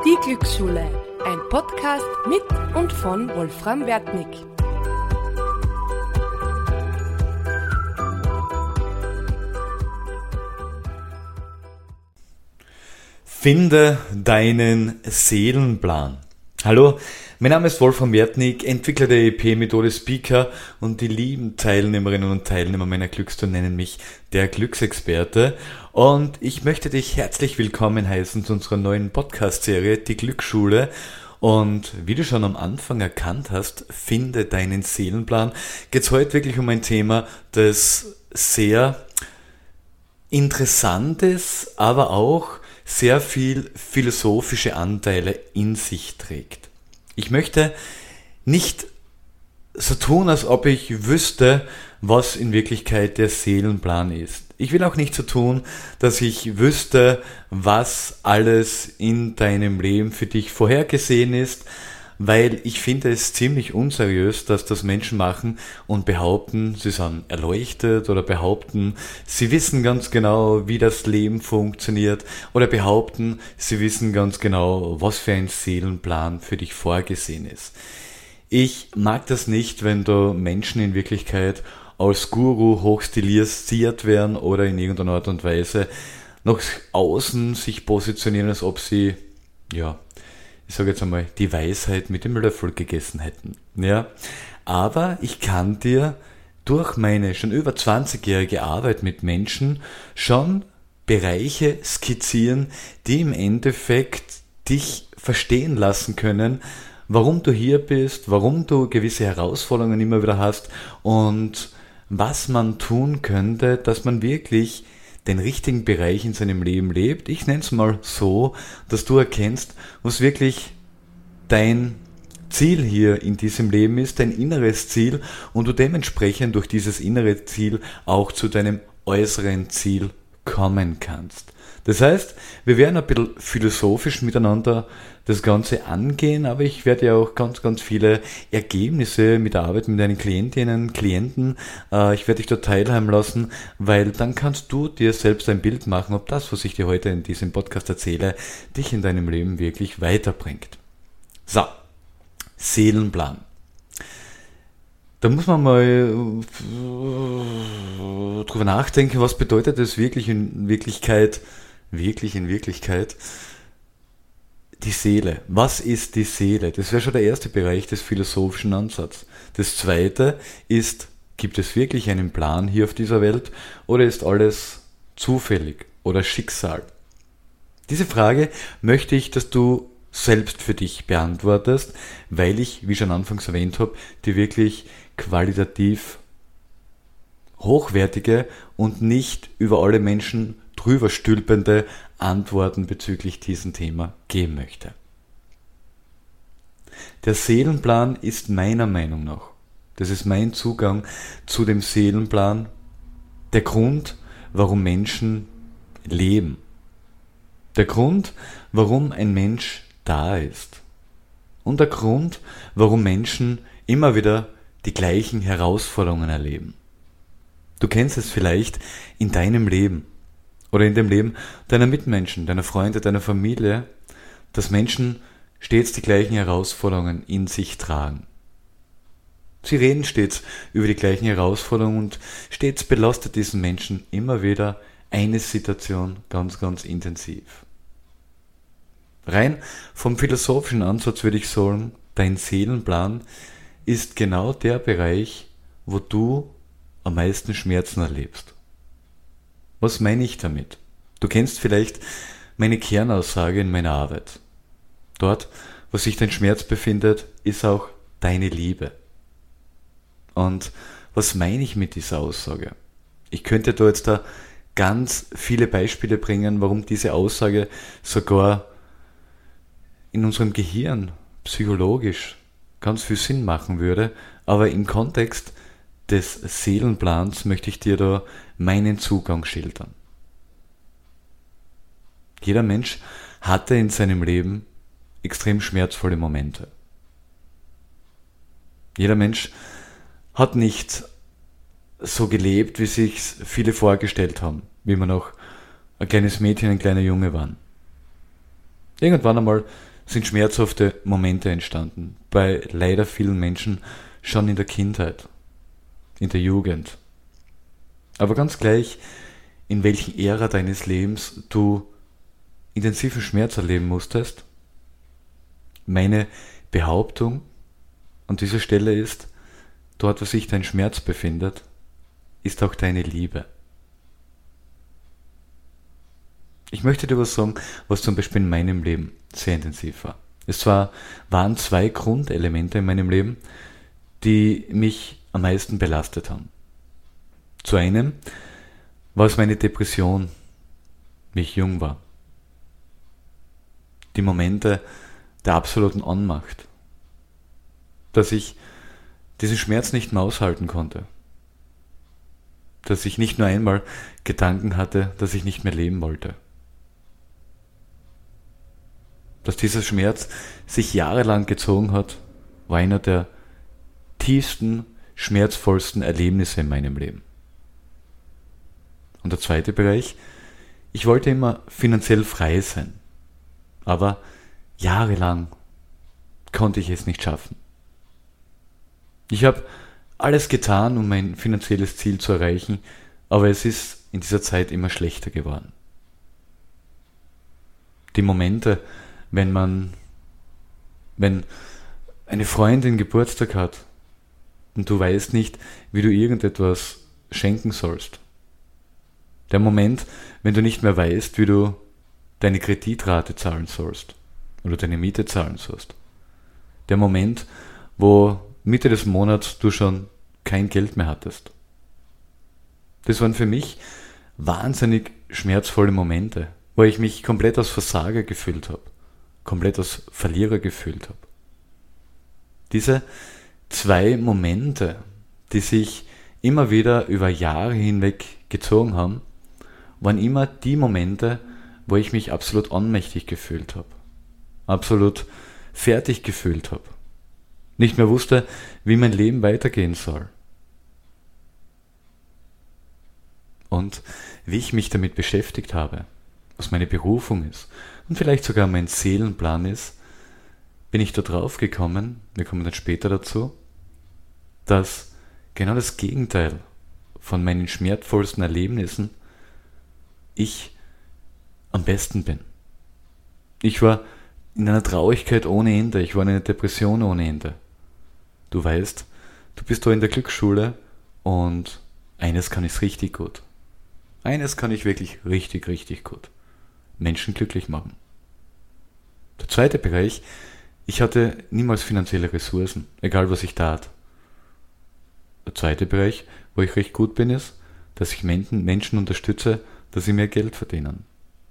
Die Glücksschule, ein Podcast mit und von Wolfram Wertnick. Finde deinen Seelenplan. Hallo, mein Name ist Wolfram Wertnick, Entwickler der EP-Methode Speaker, und die lieben Teilnehmerinnen und Teilnehmer meiner Glückstour nennen mich der Glücksexperte. Und ich möchte dich herzlich willkommen heißen zu unserer neuen Podcast-Serie, die Glücksschule. Und wie du schon am Anfang erkannt hast, finde deinen Seelenplan, geht es heute wirklich um ein Thema, das sehr interessant ist, aber auch sehr viel philosophische Anteile in sich trägt. Ich möchte nicht so tun, als ob ich wüsste, was in Wirklichkeit der Seelenplan ist. Ich will auch nicht so tun, dass ich wüsste, was alles in deinem Leben für dich vorhergesehen ist, weil ich finde es ziemlich unseriös, dass das Menschen machen und behaupten, sie sind erleuchtet oder behaupten, sie wissen ganz genau, wie das Leben funktioniert oder behaupten, sie wissen ganz genau, was für ein Seelenplan für dich vorgesehen ist. Ich mag das nicht, wenn da Menschen in Wirklichkeit als Guru hochstilisiert werden oder in irgendeiner Art und Weise nach außen sich positionieren, als ob sie, ich sage jetzt einmal, die Weisheit mit dem Löffel gegessen hätten. Ja, aber ich kann dir durch meine schon über 20-jährige Arbeit mit Menschen schon Bereiche skizzieren, die im Endeffekt dich verstehen lassen können, warum du hier bist, warum du gewisse Herausforderungen immer wieder hast und was man tun könnte, dass man wirklich den richtigen Bereich in seinem Leben lebt. Ich nenne es mal so, dass du erkennst, was wirklich dein Ziel hier in diesem Leben ist, dein inneres Ziel, und du dementsprechend durch dieses innere Ziel auch zu deinem äußeren Ziel kommen kannst. Das heißt, wir werden ein bisschen philosophisch miteinander das Ganze angehen, aber ich werde ja auch ganz, ganz viele Ergebnisse mit der Arbeit mit deinen Klientinnen, Klienten, ich werde dich da teilhaben lassen, weil dann kannst du dir selbst ein Bild machen, ob das, was ich dir heute in diesem Podcast erzähle, dich in deinem Leben wirklich weiterbringt. So, Seelenplan. Da muss man mal drüber nachdenken, was bedeutet das wirklich in Wirklichkeit, die Seele. Was ist die Seele? Das wäre schon der erste Bereich des philosophischen Ansatzes. Das zweite ist, gibt es wirklich einen Plan hier auf dieser Welt oder ist alles zufällig oder Schicksal? Diese Frage möchte ich, dass du selbst für dich beantwortest, weil ich, wie schon anfangs erwähnt habe, die wirklich qualitativ hochwertige und nicht über alle Menschen drüber stülpende Antworten bezüglich diesem Thema geben möchte. Der Seelenplan ist meiner Meinung nach, das ist mein Zugang zu dem Seelenplan, der Grund, warum Menschen leben. Der Grund, warum ein Mensch da ist. Und der Grund, warum Menschen immer wieder die gleichen Herausforderungen erleben. Du kennst es vielleicht in deinem Leben oder in dem Leben deiner Mitmenschen, deiner Freunde, deiner Familie, dass Menschen stets die gleichen Herausforderungen in sich tragen. Sie reden stets über die gleichen Herausforderungen und stets belastet diesen Menschen immer wieder eine Situation ganz, ganz intensiv. Rein vom philosophischen Ansatz würde ich sagen, dein Seelenplan ist genau der Bereich, wo du am meisten Schmerzen erlebst. Was meine ich damit? Du kennst vielleicht meine Kernaussage in meiner Arbeit. Dort, wo sich dein Schmerz befindet, ist auch deine Liebe. Und was meine ich mit dieser Aussage? Ich könnte da jetzt ganz viele Beispiele bringen, warum diese Aussage sogar in unserem Gehirn psychologisch ganz viel Sinn machen würde, aber im Kontext des Seelenplans möchte ich dir da meinen Zugang schildern. Jeder Mensch hatte in seinem Leben extrem schmerzvolle Momente. Jeder Mensch hat nicht so gelebt, wie sich viele vorgestellt haben, wie wir noch ein kleines Mädchen, ein kleiner Junge waren. Irgendwann einmal sind schmerzhafte Momente entstanden. Bei leider vielen Menschen schon in der Kindheit, in der Jugend. Aber ganz gleich, in welchen Ära deines Lebens du intensiven Schmerz erleben musstest, meine Behauptung an dieser Stelle ist, dort, wo sich dein Schmerz befindet, ist auch deine Liebe. Ich möchte dir was sagen, was zum Beispiel in meinem Leben sehr intensiv war. Waren 2 Grundelemente in meinem Leben, die mich am meisten belastet haben. Zu einem war es meine Depression, wie ich jung war. Die Momente der absoluten Ohnmacht, dass ich diesen Schmerz nicht mehr aushalten konnte. Dass ich nicht nur einmal Gedanken hatte, dass ich nicht mehr leben wollte. Dass dieser Schmerz sich jahrelang gezogen hat, war einer der tiefsten, schmerzvollsten Erlebnisse in meinem Leben. Und der zweite Bereich, ich wollte immer finanziell frei sein, aber jahrelang konnte ich es nicht schaffen. Ich habe alles getan, um mein finanzielles Ziel zu erreichen, aber es ist in dieser Zeit immer schlechter geworden. Die Momente, wenn eine Freundin Geburtstag hat und du weißt nicht, wie du irgendetwas schenken sollst. Der Moment, wenn du nicht mehr weißt, wie du deine Kreditrate zahlen sollst oder deine Miete zahlen sollst. Der Moment, wo Mitte des Monats du schon kein Geld mehr hattest. Das waren für mich wahnsinnig schmerzvolle Momente, wo ich mich komplett als Versager gefühlt habe, komplett als Verlierer gefühlt habe. Diese 2 Momente, die sich immer wieder über Jahre hinweg gezogen haben, waren immer die Momente, wo ich mich absolut ohnmächtig gefühlt habe, absolut fertig gefühlt habe, nicht mehr wusste, wie mein Leben weitergehen soll. Und wie ich mich damit beschäftigt habe, was meine Berufung ist und vielleicht sogar mein Seelenplan ist, bin ich da drauf gekommen, wir kommen dann später dazu, dass genau das Gegenteil von meinen schmerzvollsten Erlebnissen ich am besten bin. Ich war in einer Traurigkeit ohne Ende, ich war in einer Depression ohne Ende. Du weißt, du bist da in der Glücksschule und eines kann ich richtig gut. Eines kann ich wirklich richtig, richtig gut. Menschen glücklich machen. Der zweite Bereich, ich hatte niemals finanzielle Ressourcen, egal was ich tat. Der zweite Bereich, wo ich recht gut bin, ist, dass ich Menschen unterstütze, dass sie mehr Geld verdienen.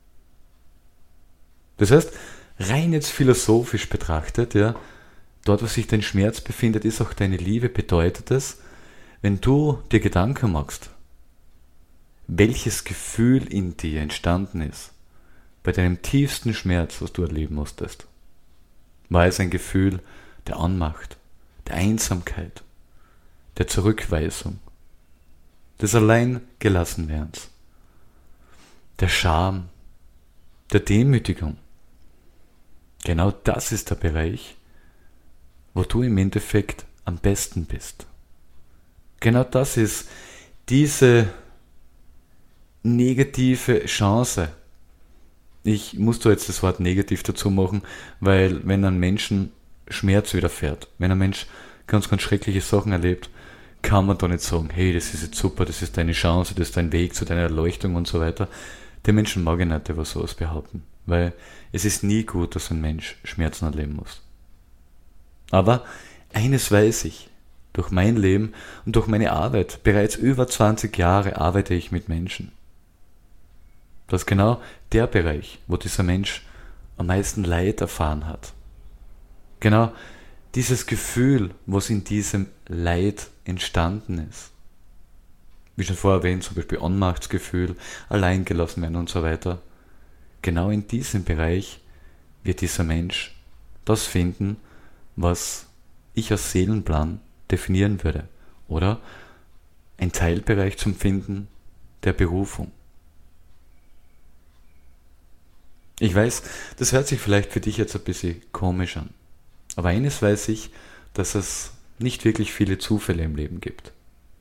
Das heißt, rein jetzt philosophisch betrachtet, ja, dort, wo sich dein Schmerz befindet, ist auch deine Liebe, bedeutet es, wenn du dir Gedanken machst, welches Gefühl in dir entstanden ist, bei deinem tiefsten Schmerz, was du erleben musstest. War es ein Gefühl der Ohnmacht, der Einsamkeit, der Zurückweisung, des Alleingelassenwerdens, der Scham, der Demütigung. Genau das ist der Bereich, wo du im Endeffekt am besten bist. Genau das ist diese negative Chance. Ich muss da jetzt das Wort negativ dazu machen, weil wenn ein Menschen Schmerz widerfährt, wenn ein Mensch ganz, ganz schreckliche Sachen erlebt, kann man da nicht sagen, hey, das ist jetzt super, das ist deine Chance, das ist dein Weg zu deiner Erleuchtung und so weiter. Der Menschen mag ich nicht über sowas behaupten, weil es ist nie gut, dass ein Mensch Schmerzen erleben muss. Aber eines weiß ich, durch mein Leben und durch meine Arbeit, bereits über 20 Jahre arbeite ich mit Menschen. Das ist genau der Bereich, wo dieser Mensch am meisten Leid erfahren hat. Genau dieses Gefühl, was in diesem Leid entstanden ist. Wie schon vorher erwähnt, zum Beispiel Ohnmachtsgefühl, alleingelassen werden und so weiter. Genau in diesem Bereich wird dieser Mensch das finden, was ich als Seelenplan definieren würde. Oder ein Teilbereich zum Finden der Berufung. Ich weiß, das hört sich vielleicht für dich jetzt ein bisschen komisch an. Aber eines weiß ich, dass es nicht wirklich viele Zufälle im Leben gibt.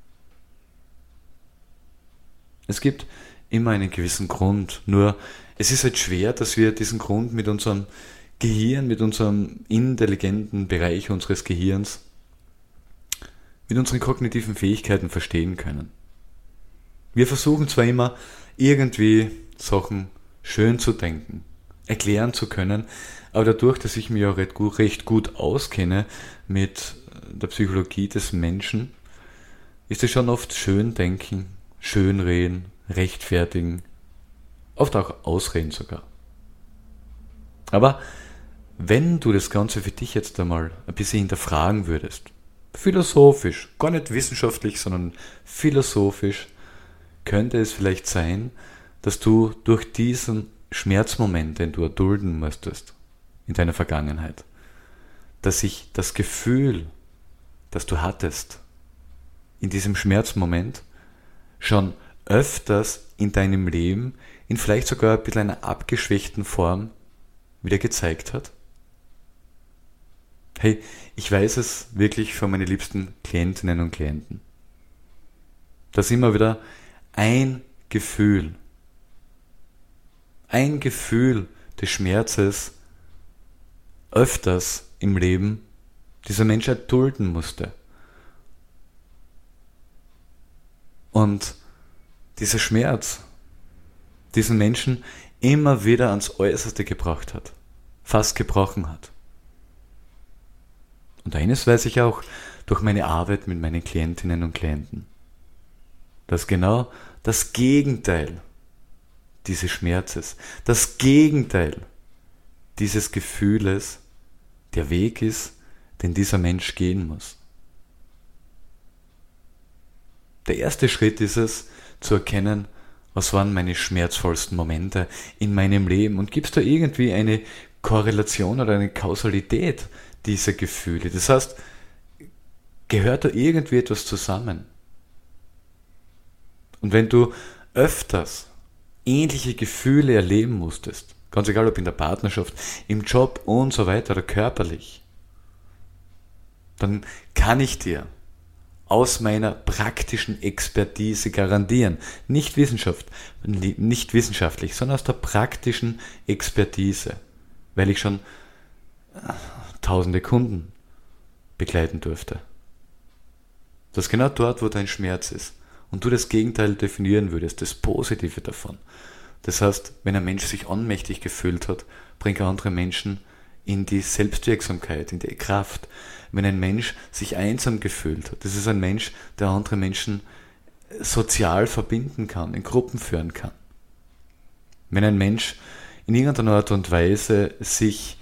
Es gibt immer einen gewissen Grund, nur es ist halt schwer, dass wir diesen Grund mit unserem Gehirn, mit unserem intelligenten Bereich unseres Gehirns, mit unseren kognitiven Fähigkeiten verstehen können. Wir versuchen zwar immer irgendwie Sachen schön zu denken, erklären zu können, aber dadurch, dass ich mich ja recht gut auskenne mit der Psychologie des Menschen, ist es schon oft schön denken, schön reden, rechtfertigen, oft auch ausreden sogar. Aber wenn du das Ganze für dich jetzt einmal ein bisschen hinterfragen würdest, philosophisch, gar nicht wissenschaftlich, sondern philosophisch, könnte es vielleicht sein, dass du durch diesen Schmerzmoment, den du erdulden musstest in deiner Vergangenheit, dass sich das Gefühl, das du hattest in diesem Schmerzmoment, schon öfters in deinem Leben in vielleicht sogar ein bisschen einer abgeschwächten Form wieder gezeigt hat? Hey, ich weiß es wirklich von meinen liebsten Klientinnen und Klienten, dass immer wieder ein Gefühl des Schmerzes öfters im Leben dieser Mensch erdulden musste. Und dieser Schmerz diesen Menschen immer wieder ans Äußerste gebracht hat, fast gebrochen hat. Und eines weiß ich auch durch meine Arbeit mit meinen Klientinnen und Klienten, dass genau das Gegenteil dieses Schmerzes, das Gegenteil dieses Gefühles der Weg ist, den dieser Mensch gehen muss. Der erste Schritt ist es, zu erkennen, was waren meine schmerzvollsten Momente in meinem Leben und gibt es da irgendwie eine Korrelation oder eine Kausalität dieser Gefühle? Das heißt, gehört da irgendwie etwas zusammen? Und wenn du öfters ähnliche Gefühle erleben musstest, ganz egal ob in der Partnerschaft, im Job und so weiter oder körperlich, dann kann ich dir aus meiner praktischen Expertise garantieren, nicht wissenschaftlich, sondern aus der praktischen Expertise, weil ich schon tausende Kunden begleiten durfte, dass genau dort, wo dein Schmerz ist, und du das Gegenteil definieren würdest, das Positive davon. Das heißt, wenn ein Mensch sich ohnmächtig gefühlt hat, bringt er andere Menschen in die Selbstwirksamkeit, in die Kraft. Wenn ein Mensch sich einsam gefühlt hat, das ist ein Mensch, der andere Menschen sozial verbinden kann, in Gruppen führen kann. Wenn ein Mensch in irgendeiner Art und Weise sich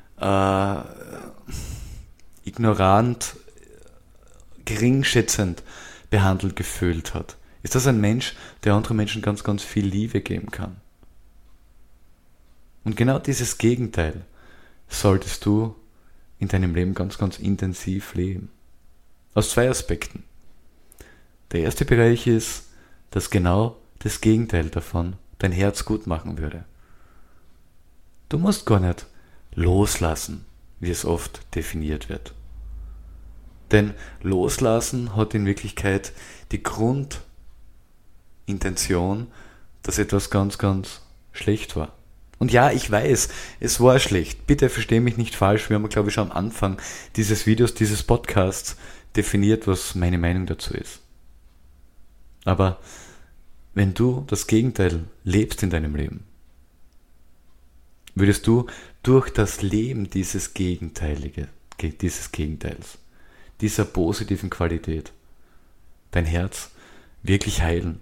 ignorant, geringschätzend behandelt gefühlt hat, ist das ein Mensch, der anderen Menschen ganz, ganz viel Liebe geben kann. Und genau dieses Gegenteil solltest du in deinem Leben ganz, ganz intensiv leben. Aus zwei Aspekten. Der erste Bereich ist, dass genau das Gegenteil davon dein Herz gut machen würde. Du musst gar nicht loslassen, wie es oft definiert wird. Denn loslassen hat in Wirklichkeit die Grundintention, dass etwas ganz, ganz schlecht war. Und ja, ich weiß, es war schlecht. Bitte versteh mich nicht falsch. Wir haben, glaube ich, schon am Anfang dieses Videos, dieses Podcasts definiert, was meine Meinung dazu ist. Aber wenn du das Gegenteil lebst in deinem Leben, würdest du durch das Leben dieses Gegenteils, dieser positiven Qualität, dein Herz wirklich heilen.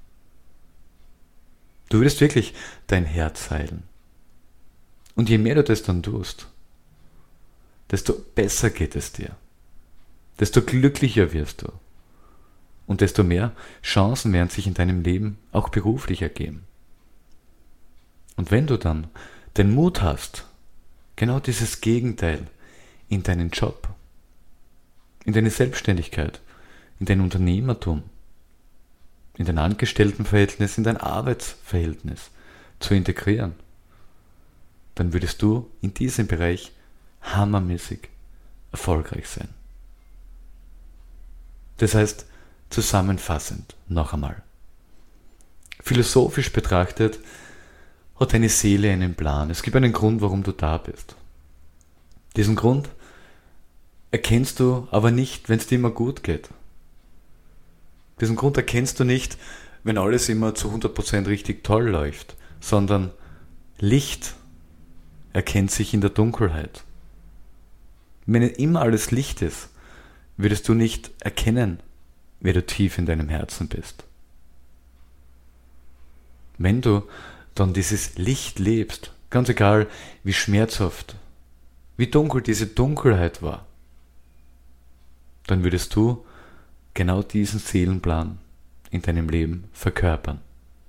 Du würdest wirklich dein Herz heilen. Und je mehr du das dann tust, desto besser geht es dir. Desto glücklicher wirst du. Und desto mehr Chancen werden sich in deinem Leben auch beruflich ergeben. Und wenn du dann den Mut hast, genau dieses Gegenteil in deinen Job, in deine Selbstständigkeit, in dein Unternehmertum, in dein Angestelltenverhältnis, in dein Arbeitsverhältnis zu integrieren, dann würdest du in diesem Bereich hammermäßig erfolgreich sein. Das heißt, zusammenfassend noch einmal. Philosophisch betrachtet hat deine Seele einen Plan. Es gibt einen Grund, warum du da bist. Diesen Grund erkennst du aber nicht, wenn es dir immer gut geht. Diesen Grund erkennst du nicht, wenn alles immer zu 100% richtig toll läuft, sondern Licht erkennt sich in der Dunkelheit. Wenn immer alles Licht ist, würdest du nicht erkennen, wer du tief in deinem Herzen bist. Wenn du dann dieses Licht lebst, ganz egal wie schmerzhaft, wie dunkel diese Dunkelheit war, dann würdest du genau diesen Seelenplan in deinem Leben verkörpern.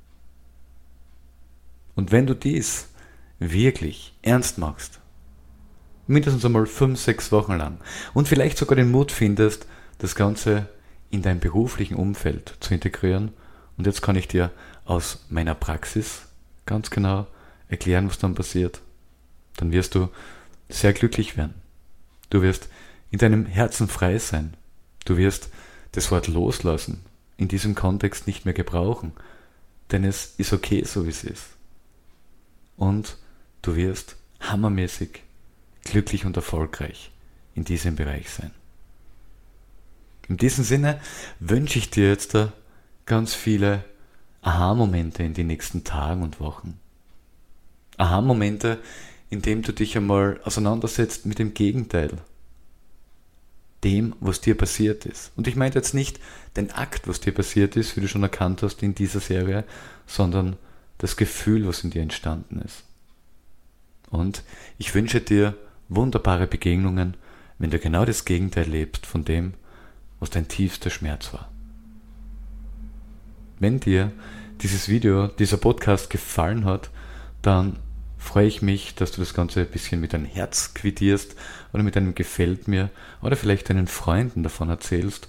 Und wenn du dies wirklich ernst machst, mindestens einmal 5-6 Wochen lang und vielleicht sogar den Mut findest, das Ganze in dein beruflichen Umfeld zu integrieren, und jetzt kann ich dir aus meiner Praxis ganz genau erklären, was dann passiert, dann wirst du sehr glücklich werden. Du wirst in deinem Herzen frei sein. Du wirst das Wort loslassen in diesem Kontext nicht mehr gebrauchen, denn es ist okay, so wie es ist. Und du wirst hammermäßig glücklich und erfolgreich in diesem Bereich sein. In diesem Sinne wünsche ich dir jetzt da ganz viele Aha-Momente in den nächsten Tagen und Wochen. Aha-Momente, in denen du dich einmal auseinandersetzt mit dem Gegenteil. Dem, was dir passiert ist. Und ich meine jetzt nicht den Akt, was dir passiert ist, wie du schon erkannt hast in dieser Serie, sondern das Gefühl, was in dir entstanden ist. Und ich wünsche dir wunderbare Begegnungen, wenn du genau das Gegenteil lebst von dem, was dein tiefster Schmerz war. Wenn dir dieses Video, dieser Podcast gefallen hat, dann freue ich mich, dass du das Ganze ein bisschen mit deinem Herz quittierst oder mit einem Gefällt mir oder vielleicht deinen Freunden davon erzählst.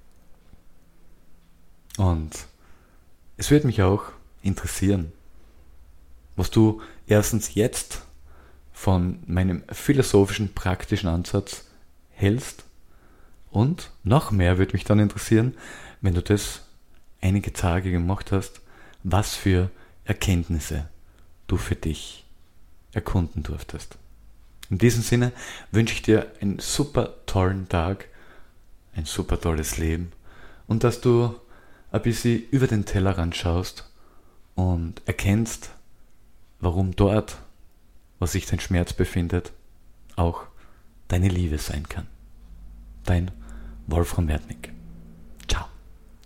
Und es würde mich auch interessieren, was du erstens jetzt von meinem philosophischen, praktischen Ansatz hältst, und noch mehr würde mich dann interessieren, wenn du das einige Tage gemacht hast, was für Erkenntnisse du für dich erkunden durftest. In diesem Sinne wünsche ich dir einen super tollen Tag, ein super tolles Leben und dass du ein bisschen über den Tellerrand schaust und erkennst, warum dort, wo sich dein Schmerz befindet, auch deine Liebe sein kann. Dein Wolfram Wertnick.